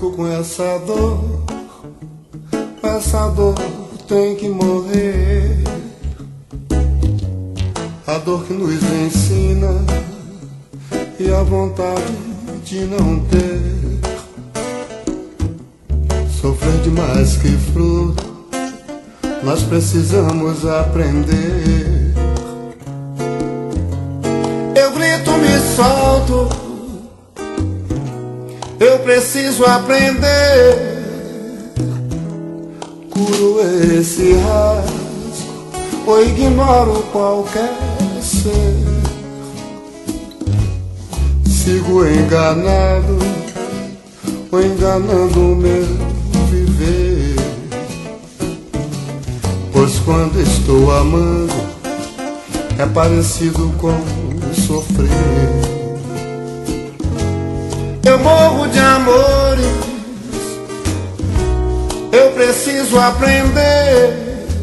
fico com essa dor tem que morrer. A dor que nos ensina e a vontade de não ter. Sofrer demais que fruto, nós precisamos aprender. Eu grito, me solto, eu preciso aprender. Curo esse rasgo ou ignoro qualquer ser. Sigo enganado ou enganando o meu viver. Pois quando estou amando é parecido com sofrer. Eu morro de amores, eu preciso aprender.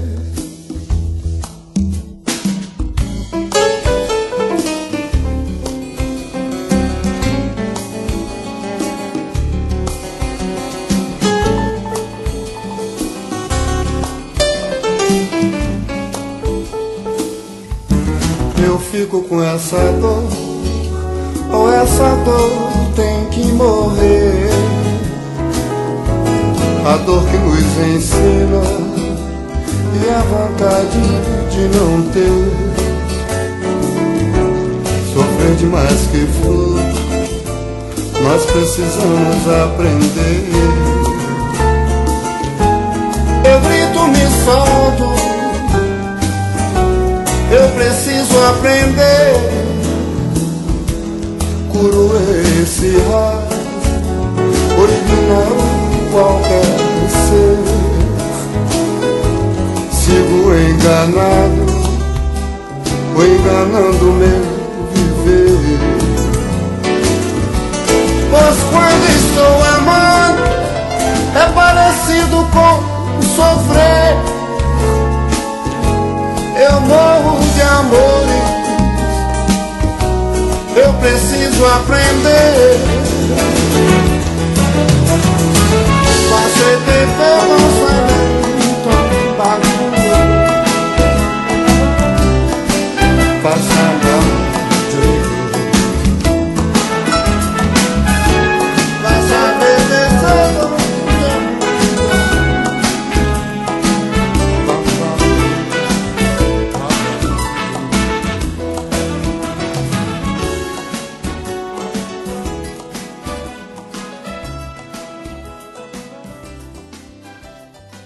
Eu fico com essa dor, ou essa dor tem que morrer. A dor que nos ensina e a vontade de não ter. Sofrer demais que for, nós precisamos aprender. Eu grito, me solto, eu preciso aprender. Curo esse rasgo, original qualquer ser. Sigo enganado ou enganando meu viver. Pois quando estou amando é parecido com sofrer. Eu morro de amores, eu preciso aprender.